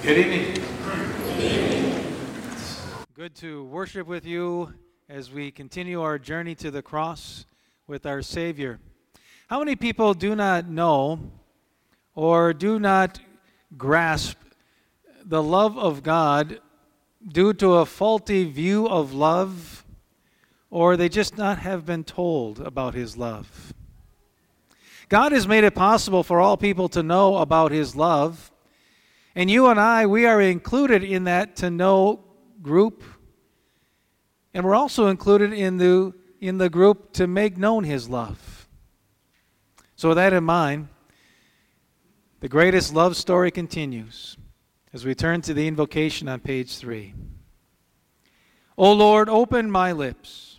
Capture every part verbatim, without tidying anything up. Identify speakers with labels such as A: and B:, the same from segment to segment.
A: Good evening. Good evening. Good to worship with you as we continue our journey to the cross with our Savior. How many people do not know or do not grasp the love of God due to a faulty view of love, or they just not have been told about His love? God has made it possible for all people to know about His love. And you and I, we are included in that to know group. And we're also included in the, in the group to make known His love. So with that in mind, the greatest love story continues as we turn to the invocation on page three. O Lord, open my lips.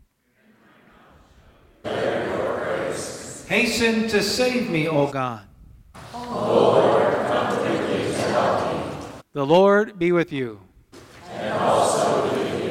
A: Hasten to save me, O God.
B: O Lord, come quickly to help me.
A: The Lord be with you.
B: And also with you.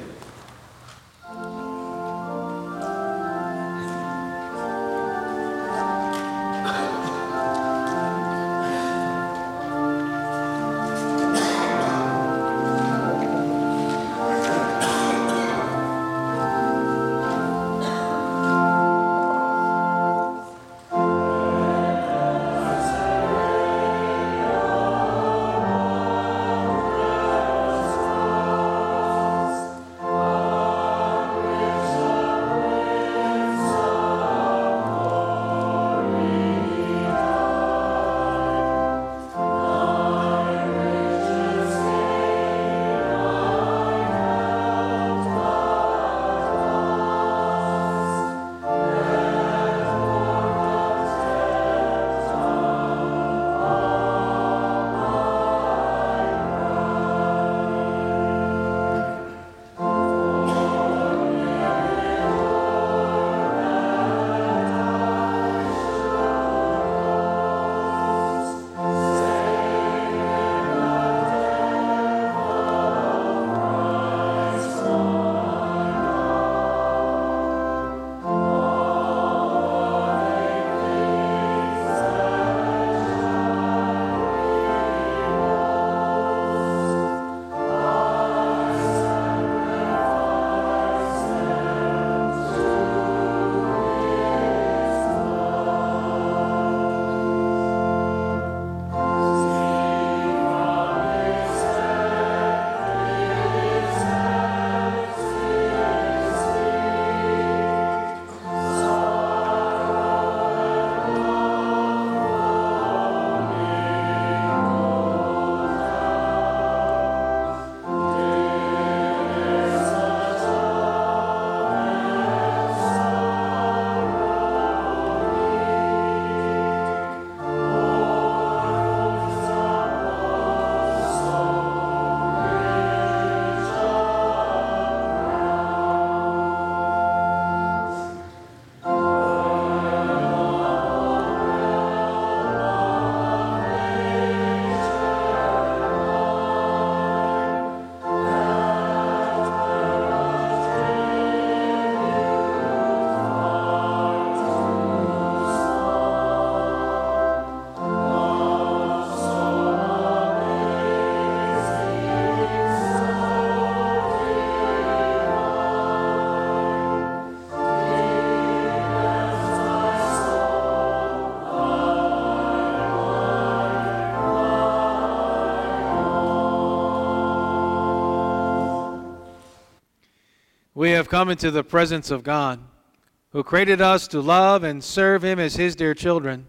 A: We have come into the presence of God, who created us to love and serve Him as His dear children.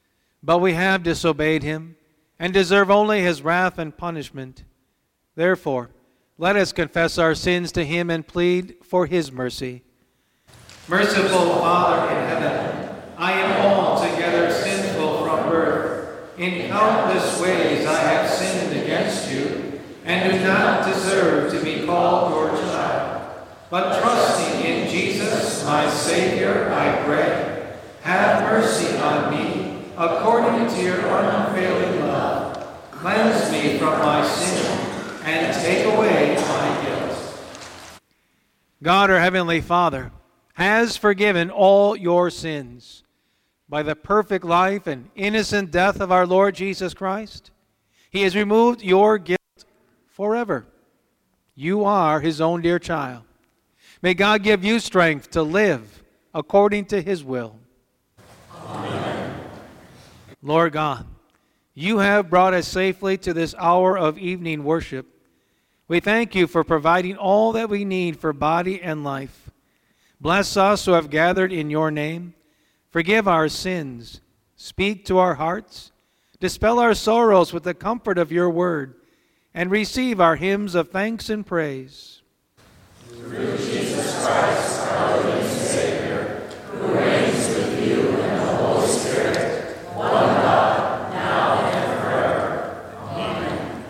A: But we have disobeyed Him and deserve only His wrath and punishment. Therefore, let us confess our sins to Him and plead for His mercy. Merciful Father in heaven, I am altogether sinful from birth. In countless ways I have sinned against you and do not deserve to be called your child. But trusting in Jesus, my Savior, I pray, have mercy on me according to your unfailing love. Cleanse me from my sin and take away my guilt. God, our Heavenly Father, has forgiven all your sins by the perfect life and innocent death of our Lord Jesus Christ. He has removed your guilt forever. You are his own dear child. May God give you strength to live according to his will.
B: Amen.
A: Lord God, you have brought us safely to this hour of evening worship. We thank you for providing all that we need for body and life. Bless us who have gathered in your name. Forgive our sins. Speak to our hearts. Dispel our sorrows with the comfort of your word. And receive our hymns of thanks and praise.
B: Through Jesus Christ, our Lord and Savior, who reigns with you and the Holy Spirit, one God, now and forever. Amen.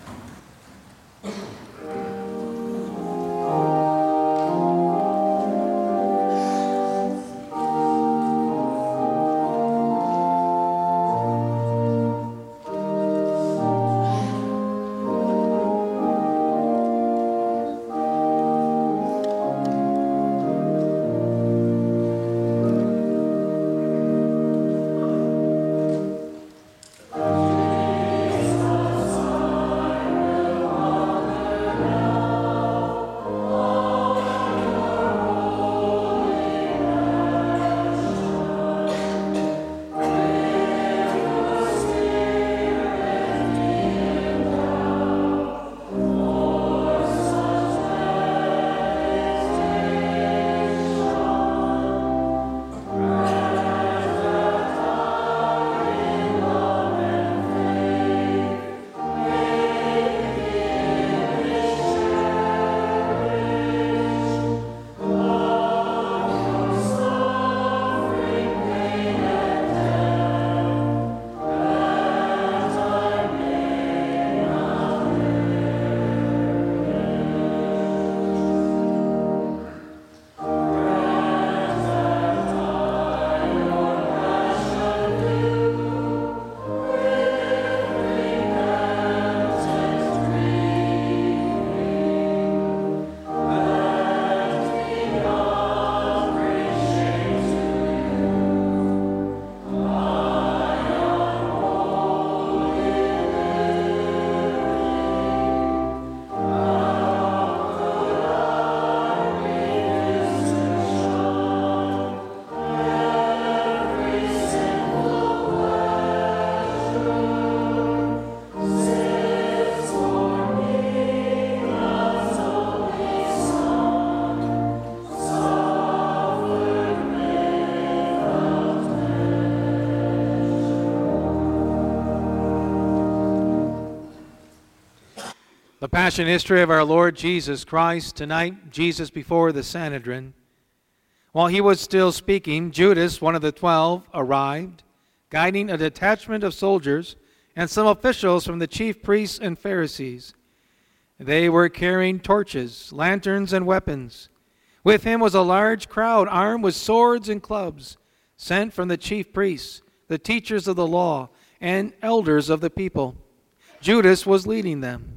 A: The Passion History of our Lord Jesus Christ. Tonight, Jesus before the Sanhedrin. While he was still speaking, Judas, one of the twelve, arrived, guiding a detachment of soldiers and some officials from the chief priests and Pharisees. They were carrying torches, lanterns, and weapons. With him was a large crowd armed with swords and clubs, sent from the chief priests, the teachers of the law, and elders of the people. Judas was leading them.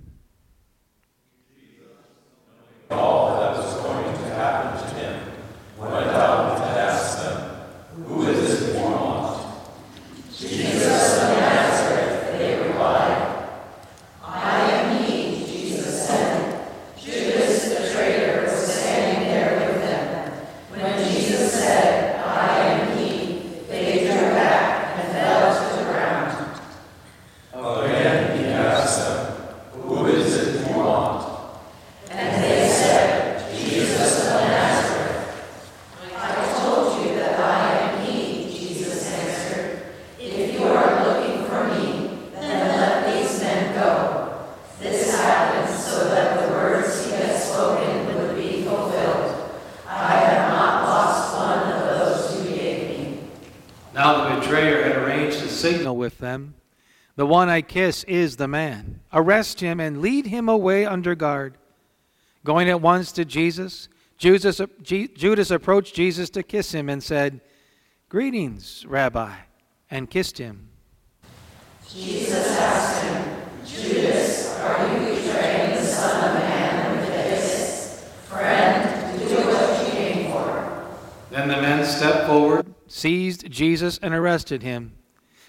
C: All that was going to happen to him, went out to ask them, "Who is it you want?"
B: Jesus of Nazareth, they replied. I am he, Jesus said. Judas the traitor was standing there with them. When Jesus said, I am he, they drew back and fell to the ground.
C: Again he asked them, "Who is it you want?"
B: And they said, Jesus of Nazareth. I told you that I am he, Jesus answered. If you are looking for me, then let these men go. This happened so that the words he had spoken would be fulfilled. I have not lost one of those you gave me.
A: Now the betrayer had arranged a signal with them. The one I kiss is the man. Arrest him and lead him away under guard. Going at once to Jesus, Judas, Judas approached Jesus to kiss him and said, "Greetings, Rabbi," and kissed him.
B: Jesus asked him, Judas, are you betraying the Son of Man with a kiss? Friend, do what you came for.
A: Then the men stepped forward, seized Jesus, and arrested him.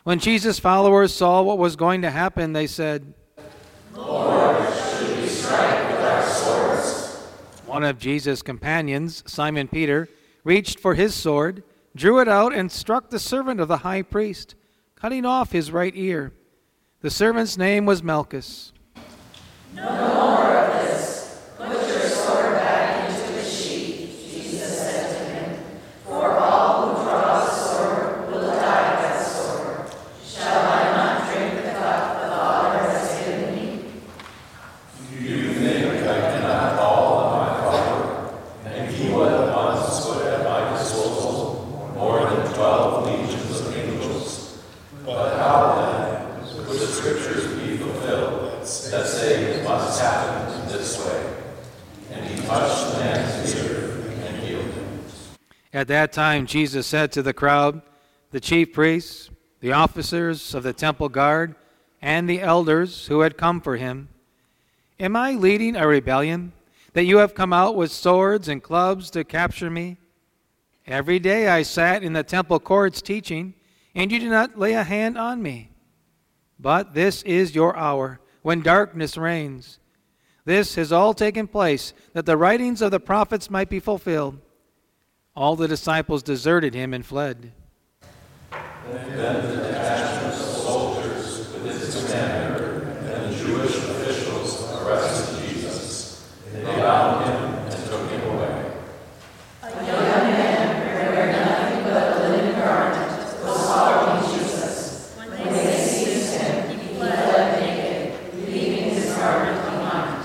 A: When Jesus' followers saw what was going to happen, they said,
B: Lord, should we strike with our swords?
A: One of Jesus' companions, Simon Peter, reached for his sword, drew it out, and struck the servant of the high priest, cutting off his right ear. The servant's name was Malchus.
B: No more of this. Put your sword back into its sheath, Jesus said to him. For all who draw the sword will die by the sword. Shall I not drink the cup the Father has given me?
C: Do you think I cannot call on my Father, and he will at once put at my disposal more than twelve legions of angels? But how then would the Scriptures be fulfilled that say it must happen this way? And he touched the man's ear and healed him.
A: At that time Jesus said to the crowd, the chief priests, the officers of the temple guard, and the elders who had come for him, Am I leading a rebellion, that you have come out with swords and clubs to capture me? Every day I sat in the temple courts teaching, and you did not lay a hand on me. But this is your hour, when darkness reigns. This has all taken place, that the writings of the prophets might be fulfilled. All the disciples deserted him and fled.
C: Then the detachment of soldiers with its commander and the Jewish officials arrested Jesus. They bound him and took him away.
B: A young man, wearing nothing but a linen garment, was following Jesus. When they seized him, he fled naked, leaving his garment behind.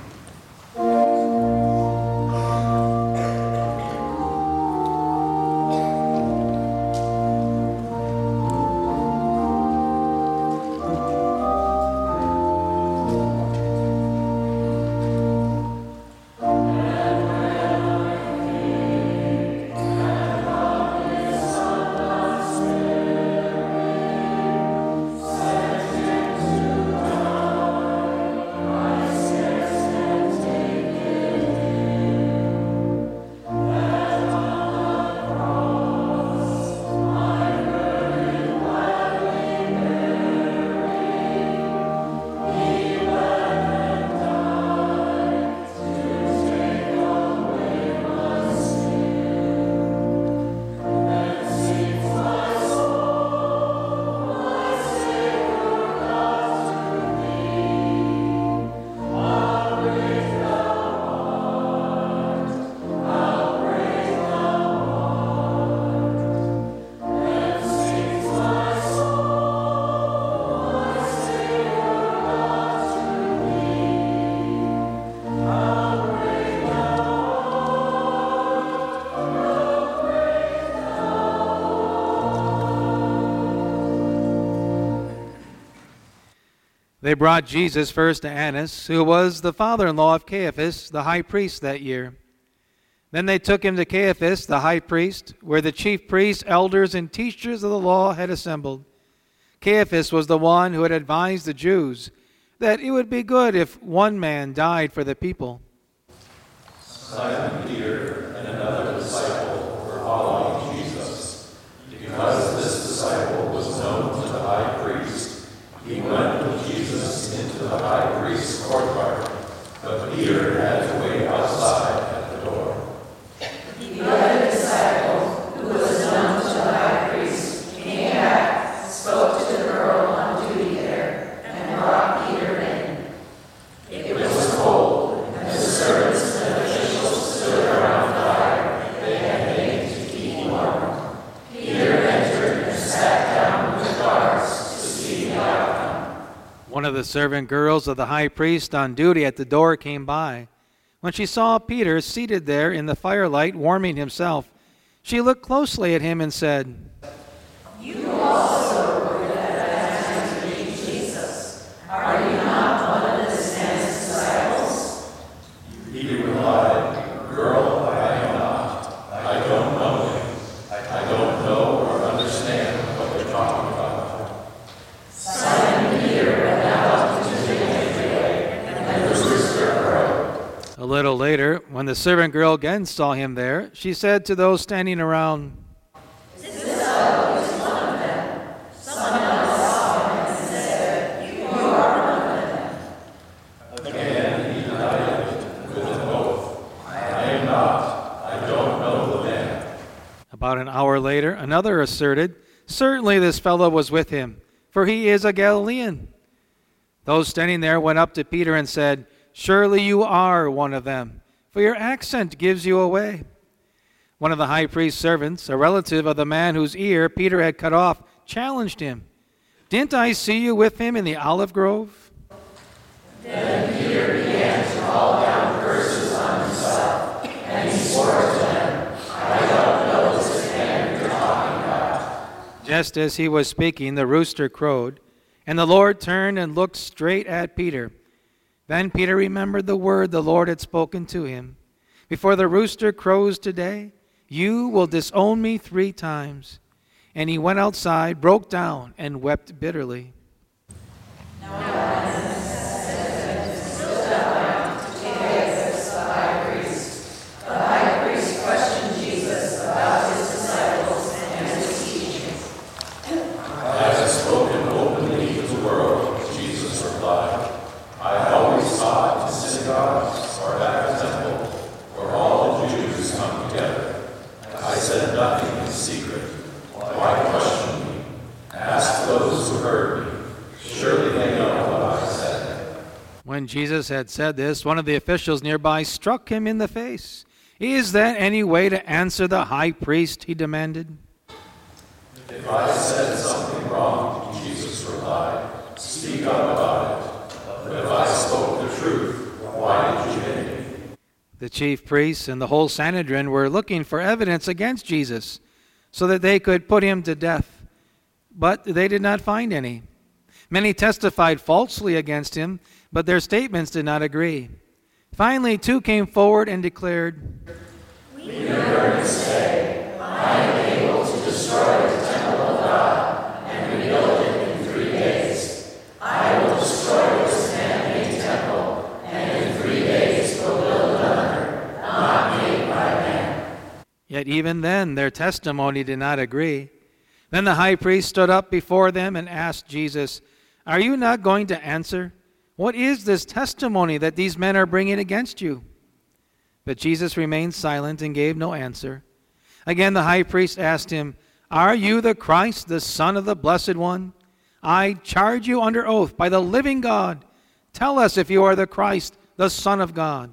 A: They brought Jesus first to Annas, who was the father-in-law of Caiaphas, the high priest that year. Then they took him to Caiaphas, the high priest, where the chief priests, elders, and teachers of the law had assembled. Caiaphas was the one who had advised the Jews that it would be good if one man died for the people.
C: Simon Peter and another disciple were following Jesus. Because this disciple was known to the high priest, he went with Jesus into the high priest's courtyard, but Peter had to wait outside at the door.
B: The other disciple, who was known to the high priest, came back, spoke to the girl on duty there, and brought Peter in. It was cold, and the servants and officials stood around the fire they had made to keep warm. Peter entered and sat down with the guards to see the outcome.
A: One of the servant girls of the high priest on duty at the door came by. When she saw Peter seated there in the firelight warming himself, she looked closely at him and said,
B: You also were baptized in Jesus. Are you not one of this man's disciples?
C: Peter replied, Girl, I am not. I don't know him. I don't know or understand what you're talking about.
B: Simon Peter went out into the entryway, and the rooster crowed.
A: A little later, when the servant girl again saw him there, she said to those standing around,
B: This fellow is one of them. Someone
A: About an hour later, another asserted, "Certainly this fellow was with him, for he is a Galilean." Those standing there went up to Peter and said, "Surely you are one of them, for your accent gives you away." One of the high priest's servants, a relative of the man whose ear Peter had cut off, challenged him. "Didn't I see you with him in the olive grove?"
B: Then Peter began to call down curses on himself, and he swore to them, "I don't know this man you're talking about."
A: Just as he was speaking, the rooster crowed, and the Lord turned and looked straight at Peter. Then Peter remembered the word the Lord had spoken to him. "Before the rooster crows today, you will disown me three times." And he went outside, broke down, and wept bitterly. When Jesus had said this, one of the officials nearby struck him in the face. "Is that any way to answer the high priest?" he demanded.
C: "If I said something wrong," Jesus replied, "speak up about it. But if I spoke the truth, why did you hit me?"
A: The chief priests and the whole Sanhedrin were looking for evidence against Jesus so that they could put him to death, but they did not find any. Many testified falsely against him, but their statements did not agree. Finally, two came forward and declared,
B: "We heard him say, 'I am able to destroy the temple of God and rebuild it in three days. I will destroy this man-made temple, and in three days will build another, not made by man.'"
A: Yet even then their testimony did not agree. Then the high priest stood up before them and asked Jesus, "Are you not going to answer? What is this testimony that these men are bringing against you?" But Jesus remained silent and gave no answer. Again the high priest asked him, "Are you the Christ, the Son of the Blessed One? I charge you under oath by the living God. Tell us if you are the Christ, the Son of God."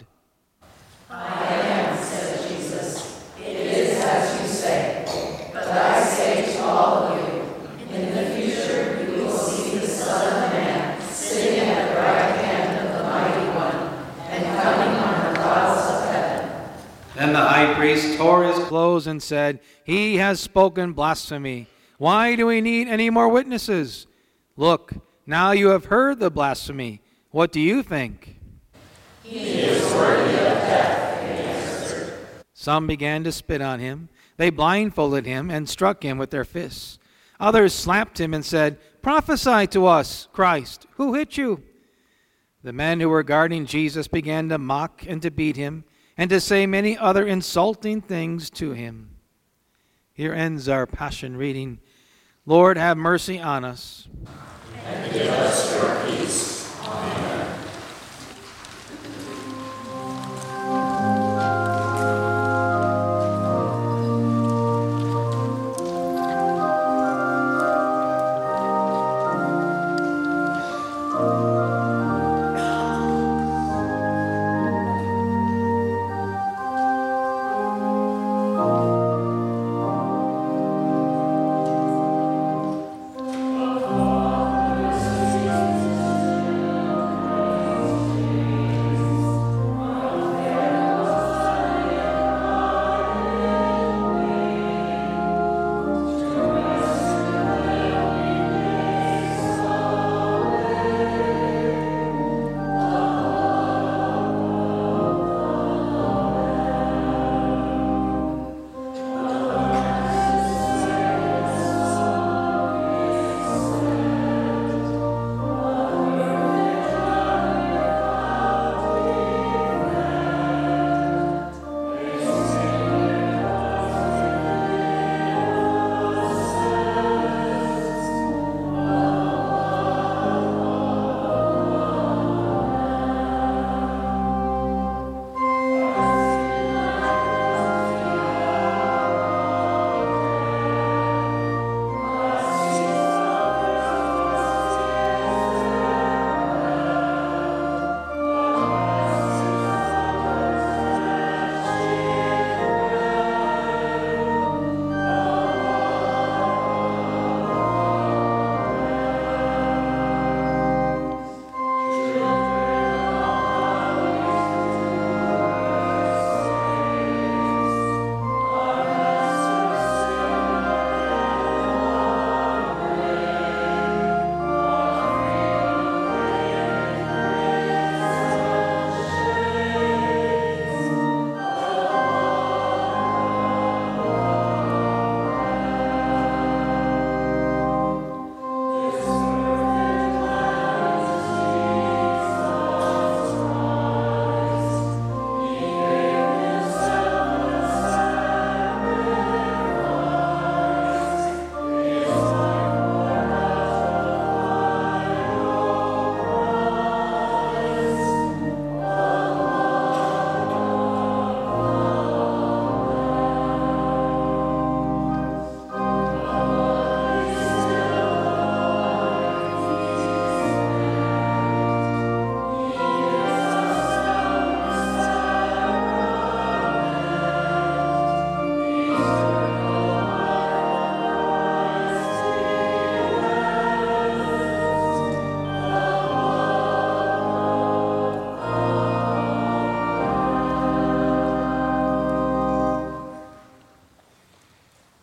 B: "I am," said Jesus. "It is as you say. But I say to all of you, in the future you will see the Son of Man sitting at the right hand of the Mighty One, and coming on the clouds of heaven."
A: Then the high priest tore his clothes and said, "He has spoken blasphemy. Why do we need any more witnesses? Look, now you have heard the blasphemy. What do you think?"
B: "He is worthy of death," he answered.
A: Some began to spit on him. They blindfolded him and struck him with their fists. Others slapped him and said, "Prophesy to us, Christ, who hit you?" The men who were guarding Jesus began to mock and to beat him and to say many other insulting things to him. Here ends our Passion reading. Lord, have mercy on us.
B: And give us your peace. Amen.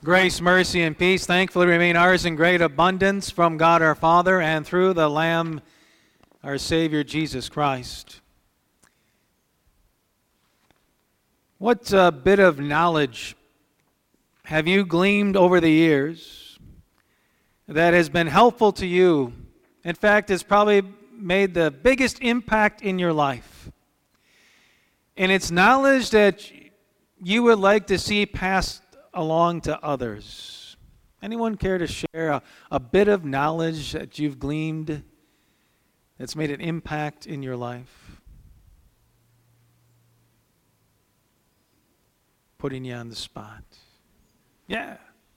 A: Grace, mercy, and peace thankfully remain ours in great abundance from God our Father and through the Lamb, our Savior, Jesus Christ. What uh, bit of knowledge have you gleaned over the years that has been helpful to you? In fact, it's probably made the biggest impact in your life. And it's knowledge that you would like to see passed along to others. Anyone care to share a, a bit of knowledge that you've gleaned that's made an impact in your life? Putting you on the spot. Yeah.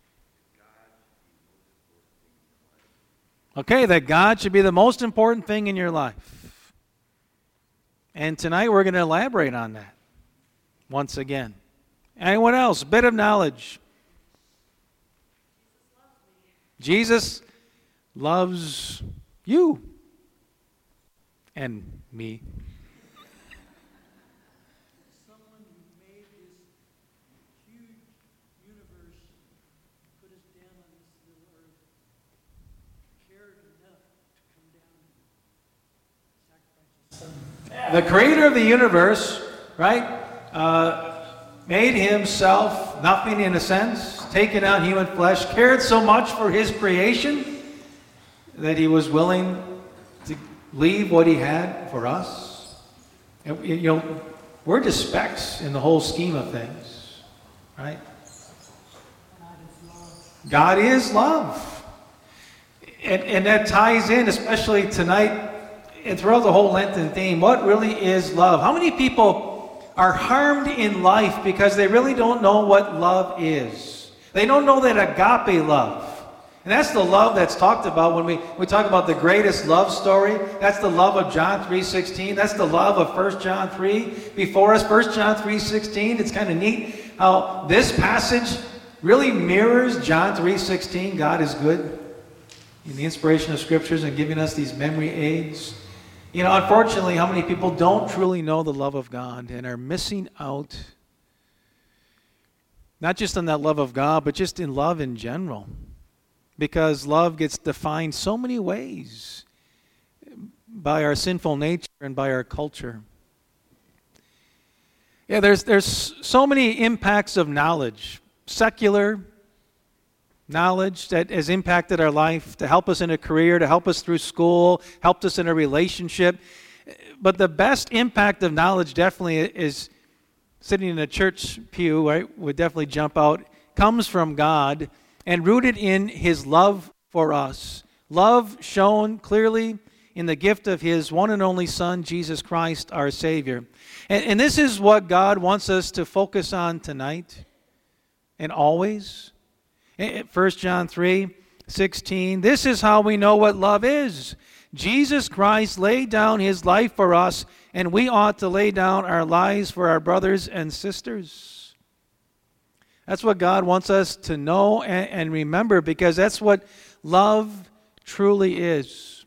A: Okay, that God should be the most important thing in your life. And tonight we're going to elaborate on that once again. Anyone else? A bit of knowledge. Jesus loves you and me.
D: Someone who made this huge universe, put us down on this little earth, cared enough to come down and sacrifice his son.
A: The creator of the universe, right, uh, made himself nothing in a sense, taken on human flesh, cared so much for his creation that he was willing to leave what he had for us. And, you know, we're just specks in the whole scheme of things, right? God is love. And, and that ties in, especially tonight, and throughout the whole Lenten theme, what really is love? How many people are harmed in life because they really don't know what love is? They don't know that agape love. And that's the love that's talked about when we, we talk about the greatest love story. That's the love of John three sixteen. That's the love of First John three before us. First John three sixteen. It's kind of neat how this passage really mirrors John three sixteen. God is good in the inspiration of Scriptures and giving us these memory aids. You know, unfortunately, how many people don't truly know the love of God and are missing out, not just on that love of God, but just in love in general. Because love gets defined so many ways by our sinful nature and by our culture. Yeah, there's, there's so many impacts of knowledge, secular knowledge that has impacted our life, to help us in a career, to help us through school, helped us in a relationship. But the best impact of knowledge definitely is sitting in a church pew, right, would definitely jump out, comes from God and rooted in his love for us. Love shown clearly in the gift of his one and only Son, Jesus Christ, our Savior. And, and this is what God wants us to focus on tonight and always. First John three sixteen, this is how we know what love is. Jesus Christ laid down his life for us, and we ought to lay down our lives for our brothers and sisters. That's what God wants us to know and, and remember, because that's what love truly is.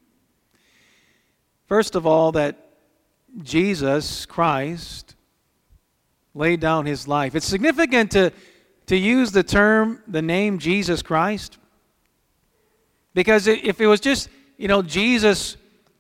A: First of all, that Jesus Christ laid down his life. It's significant to To use the term, the name Jesus Christ. Because if it was just, you know, Jesus,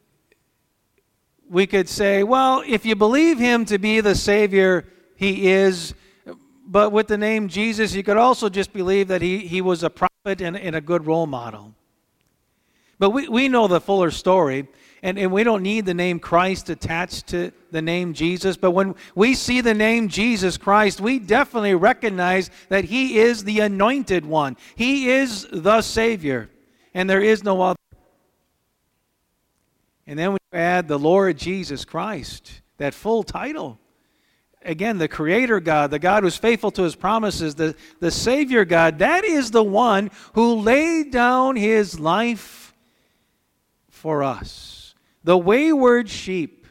A: we could say, well, if you believe him to be the Savior, he is. But with the name Jesus, you could also just believe that he, he was a prophet and, and a good role model. But we, we know the fuller story. And, and we don't need the name Christ attached to the name Jesus. But when we see the name Jesus Christ, we definitely recognize that he is the anointed one. He is the Savior. And there is no other. And then we add the Lord Jesus Christ, that full title. Again, the Creator God, the God who's faithful to his promises, the, the Savior God. That is the one who laid down his life for us. The wayward sheep.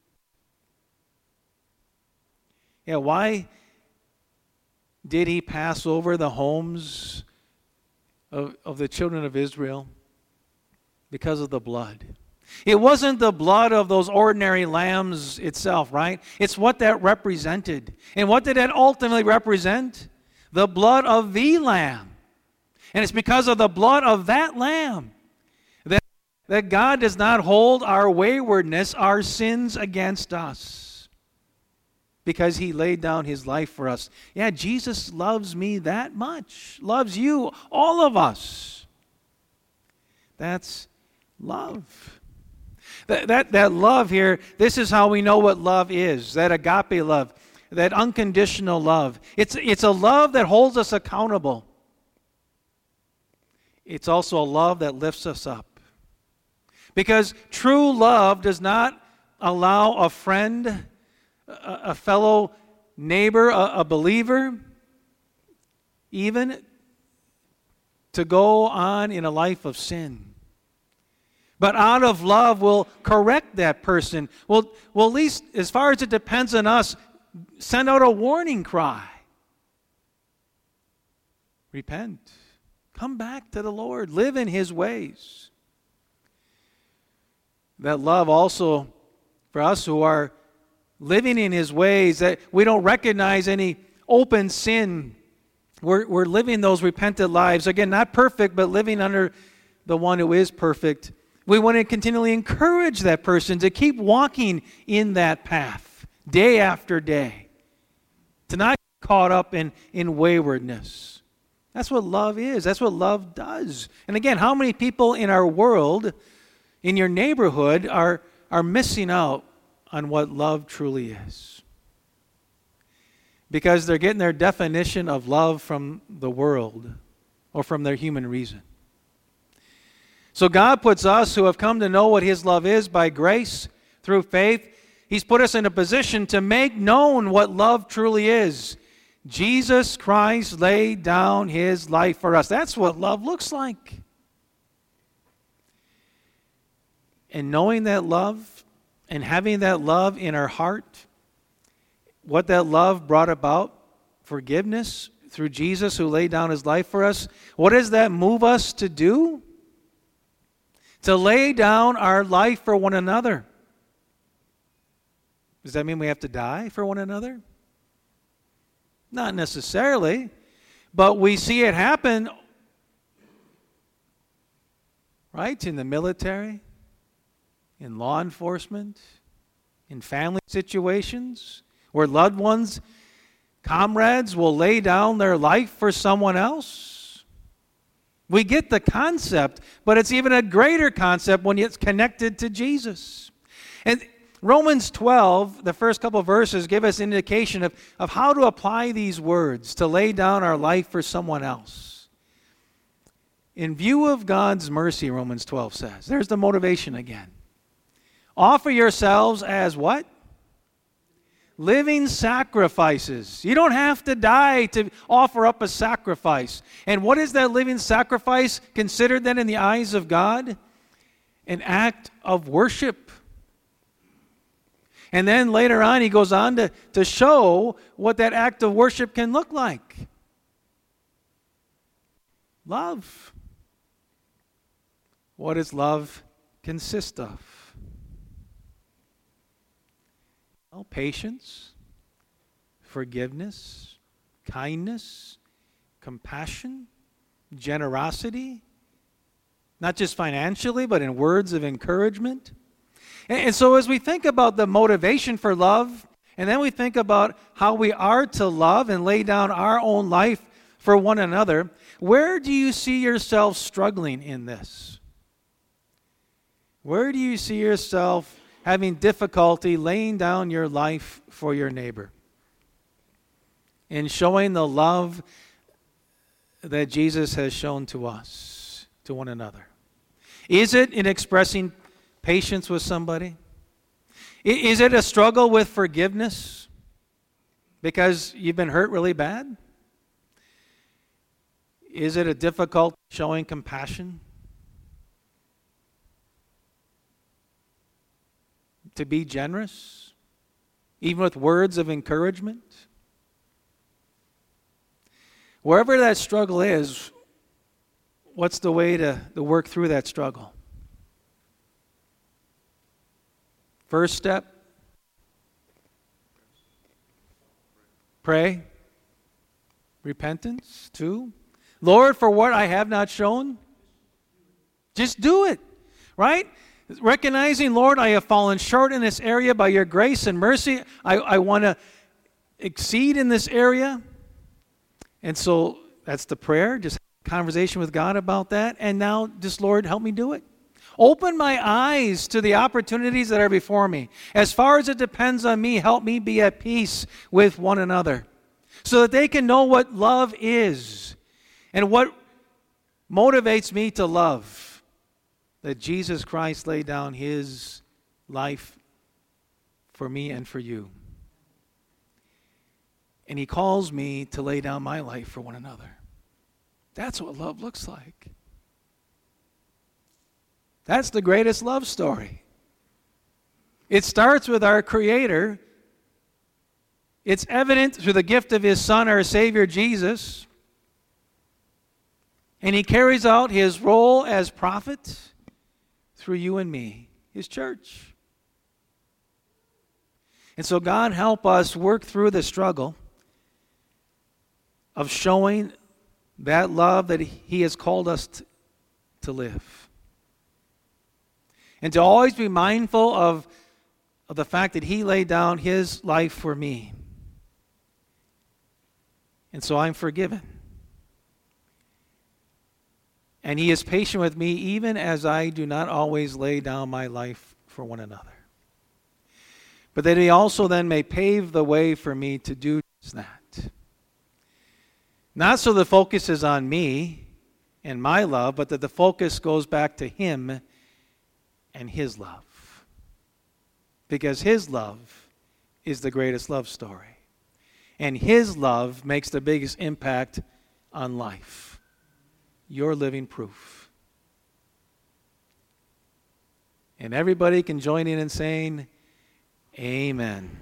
A: Yeah, why did he pass over the homes of, of the children of Israel? Because of the blood. It wasn't the blood of those ordinary lambs itself, right? It's what that represented. And what did that ultimately represent? the blood of the Lamb. And it's because of the blood of that Lamb that, that God does not hold our waywardness, our sins against us. Because he laid down his life for us. Yeah, Jesus loves me that much. Loves you, all of us. That's love. That, that, that love here, this is how we know what love is. That agape love. That unconditional love. It's, it's a love that holds us accountable. It's also a love that lifts us up. Because true love does not allow a friend, a, a fellow neighbor, a, a believer, even to go on in a life of sin. But out of love, we'll correct that person. We'll, we'll at least, as far as it depends on us, send out a warning cry. Repent. Come back to the Lord. Live in his ways. That love also, for us who are living in his ways, that we don't recognize any open sin. We're, we're living those repentant lives. Again, not perfect, but living under the one who is perfect. We want to continually encourage that person to keep walking in that path day after day. To not get caught up in, in waywardness. That's what love is. That's what love does. And again, how many people in our world, in your neighborhood, are, are missing out on what love truly is? Because they're getting their definition of love from the world or from their human reason. So God puts us who have come to know what his love is by grace through faith. He's put us in a position to make known what love truly is. Jesus Christ laid down his life for us. That's what love looks like. And knowing that love and having that love in our heart, what that love brought about, forgiveness through Jesus who laid down his life for us, what does that move us to do? To lay down our life for one another. Does that mean we have to die for one another? Not necessarily, but we see it happen, right? In the military, in law enforcement, in family situations, where loved ones, comrades will lay down their life for someone else. We get the concept, but it's even a greater concept when it's connected to Jesus. And Romans twelve, the first couple of verses, give us an indication of, of how to apply these words, to lay down our life for someone else. In view of God's mercy, Romans twelve says, there's the motivation again. Offer yourselves as what? Living sacrifices. You don't have to die to offer up a sacrifice. And what is that living sacrifice considered then in the eyes of God? An act of worship. And then later on he goes on to, to show what that act of worship can look like. Love. What does love consist of? Well, patience, forgiveness, kindness, compassion, generosity, not just financially, but in words of encouragement. And, and so as we think about the motivation for love, and then we think about how we are to love and lay down our own life for one another, where do you see yourself struggling in this? Where do you see yourself having difficulty laying down your life for your neighbor and showing the love that Jesus has shown to us, to one another? Is it in expressing patience with somebody? Is it a struggle with forgiveness because you've been hurt really bad? Is it a difficult showing compassion? To be generous, even with words of encouragement? Wherever that struggle is, what's the way to, to work through that struggle? First step, pray. Repentance. Two, Lord, for what I have not shown, just do it, right? Recognizing, Lord, I have fallen short in this area by your grace and mercy. I, I want to exceed in this area. And so that's the prayer, just conversation with God about that. And now just, Lord, help me do it. Open my eyes to the opportunities that are before me. As far as it depends on me, help me be at peace with one another so that they can know what love is and what motivates me to love. That Jesus Christ laid down his life for me and for you. And he calls me to lay down my life for one another. That's what love looks like. That's the greatest love story. It starts with our Creator. It's evident through the gift of his Son, our Savior, Jesus. And he carries out his role as prophet through you and me, his church. And so God help us work through the struggle of showing that love that he has called us to, to live. And to always be mindful of, of the fact that he laid down his life for me. And so I'm forgiven. And he is patient with me even as I do not always lay down my life for one another. But that he also then may pave the way for me to do just that. Not so the focus is on me and my love, but that the focus goes back to him and his love. Because his love is the greatest love story. And his love makes the biggest impact on life. You're living proof. And everybody can join in in saying, amen.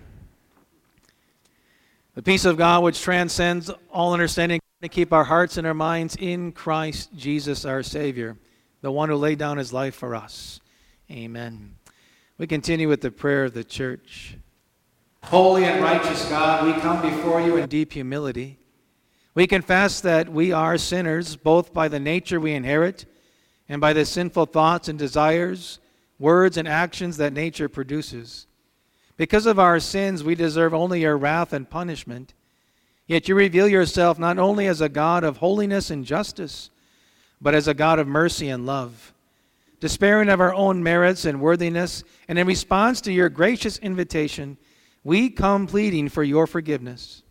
A: The peace of God which transcends all understanding to keep our hearts and our minds in Christ Jesus our Savior, the one who laid down his life for us. Amen. We continue with the prayer of the church. Holy and righteous God, we come before you in deep humility. We confess that we are sinners, both by the nature we inherit and by the sinful thoughts and desires, words and actions that nature produces. Because of our sins, we deserve only your wrath and punishment. Yet you reveal yourself not only as a God of holiness and justice, but as a God of mercy and love. Despairing of our own merits and worthiness, and in response to your gracious invitation, we come pleading for your forgiveness.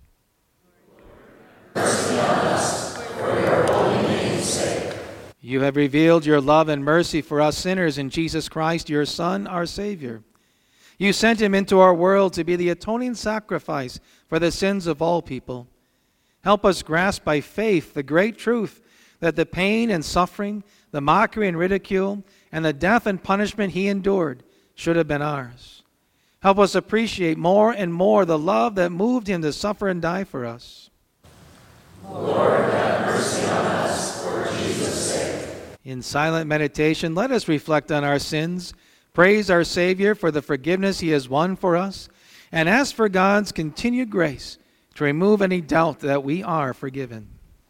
B: Mercy on us, for your holy name's sake.
A: You have revealed your love and mercy for us sinners in Jesus Christ, your Son, our Savior. You sent him into our world to be the atoning sacrifice for the sins of all people. Help us grasp by faith the great truth that the pain and suffering, the mockery and ridicule, and the death and punishment he endured should have been ours. Help us appreciate more and more the love that moved him to suffer and die for us.
B: Lord, have mercy on us for Jesus' sake.
A: In silent meditation, let us reflect on our sins, praise our Savior for the forgiveness he has won for us, and ask for God's continued grace to remove any doubt that we are forgiven.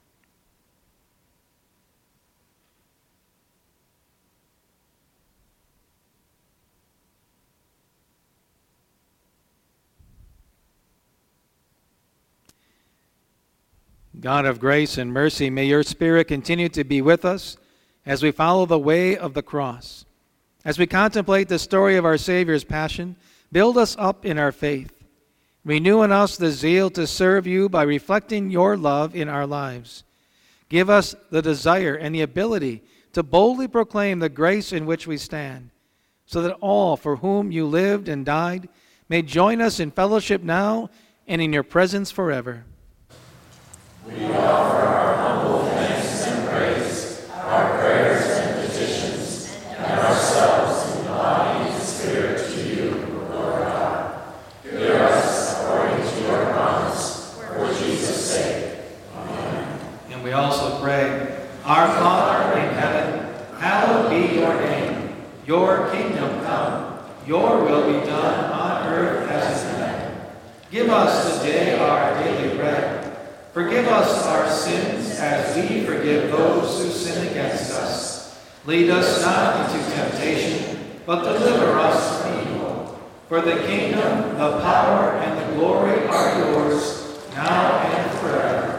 A: God of grace and mercy, may your Spirit continue to be with us as we follow the way of the cross. As we contemplate the story of our Savior's passion, build us up in our faith. Renew in us the zeal to serve you by reflecting your love in our lives. Give us the desire and the ability to boldly proclaim the grace in which we stand, so that all for whom you lived and died may join us in fellowship now and in your presence forever.
B: We offer our humble thanks and praise, our prayers and petitions, and ourselves in body and spirit to you, Lord God. Hear us according to your promise, for Jesus' sake. Amen.
A: And we also pray, Our Father in heaven, hallowed be your name. Your kingdom come, your will be done on earth as in heaven. Give us today our daily bread. Forgive us our sins as we forgive those who sin against us. Lead us not into temptation, but deliver us from evil. For the kingdom, the power, and the glory are yours, now and forever.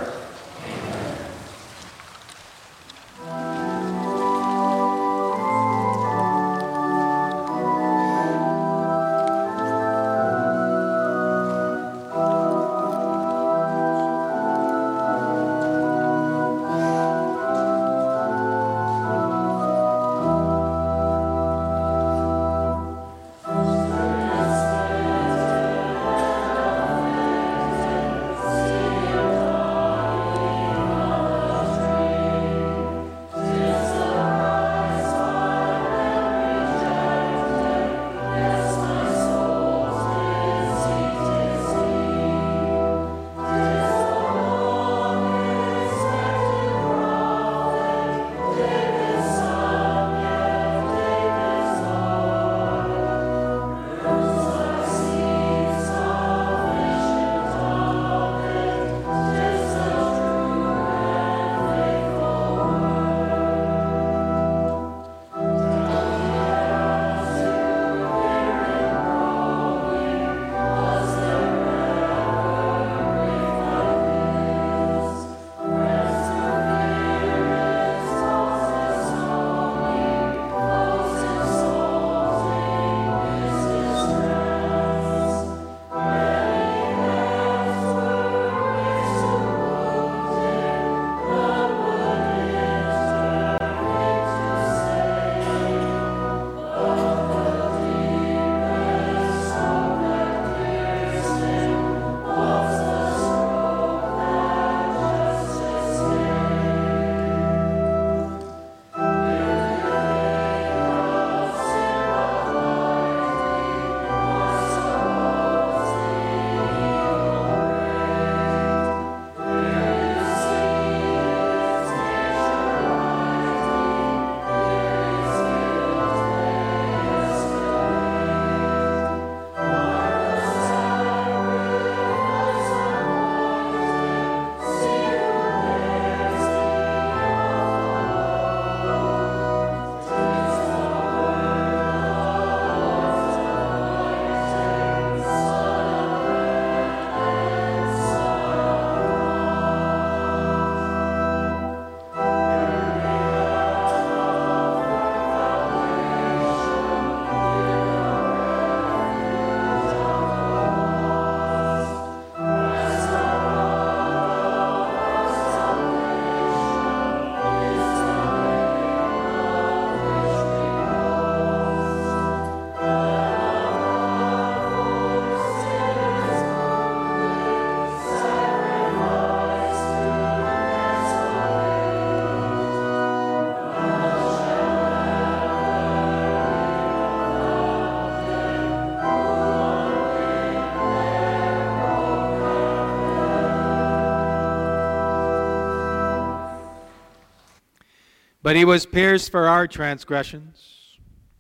A: But he was pierced for our transgressions.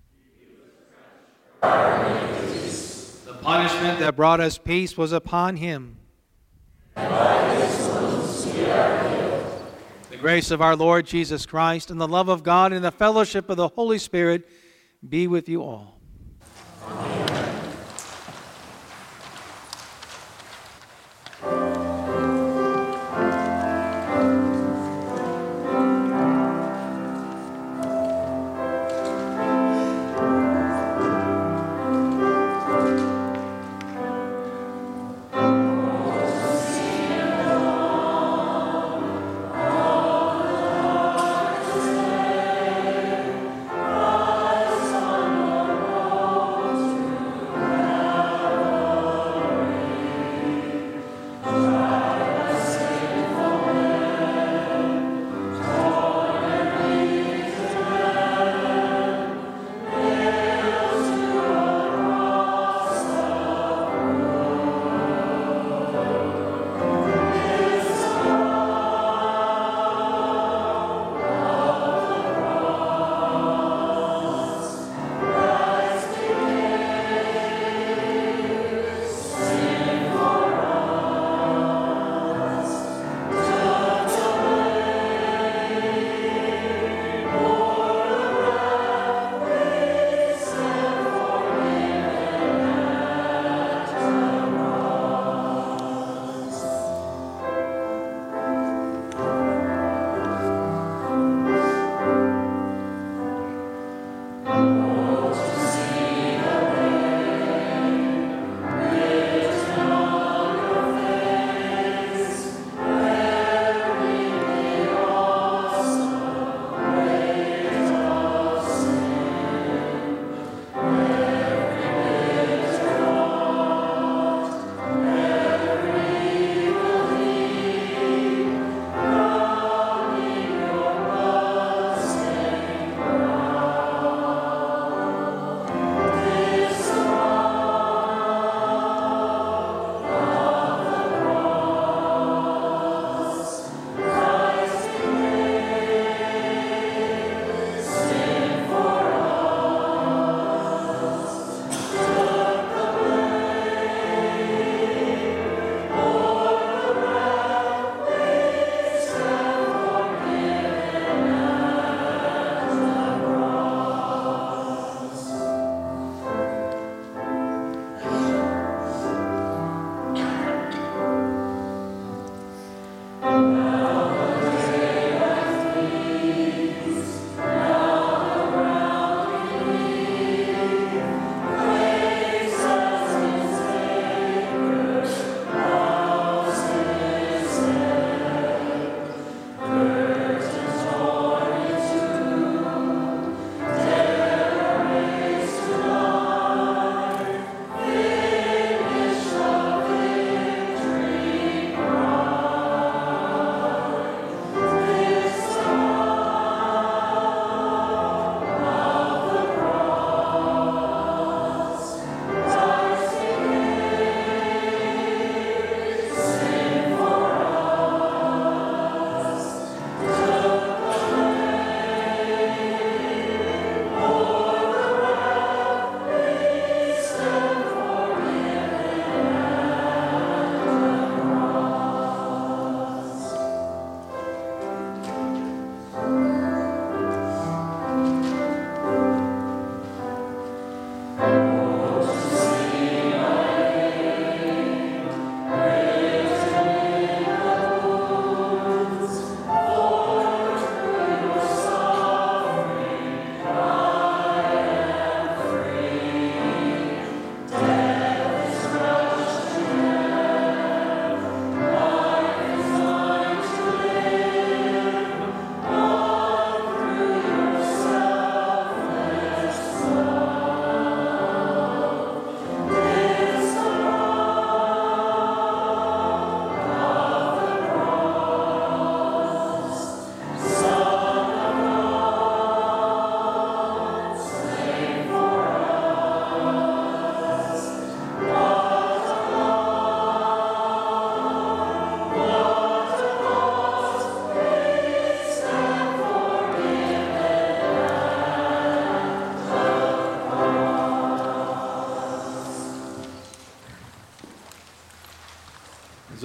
A: The punishment that brought us peace was upon him. And by his wounds we are healed. The grace of our Lord Jesus Christ and the love of God and the fellowship of the Holy Spirit be with you all. Amen.
B: Thank you.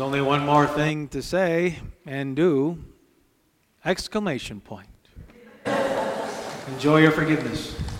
A: only one more thing to say and do. Exclamation point. Enjoy your forgiveness.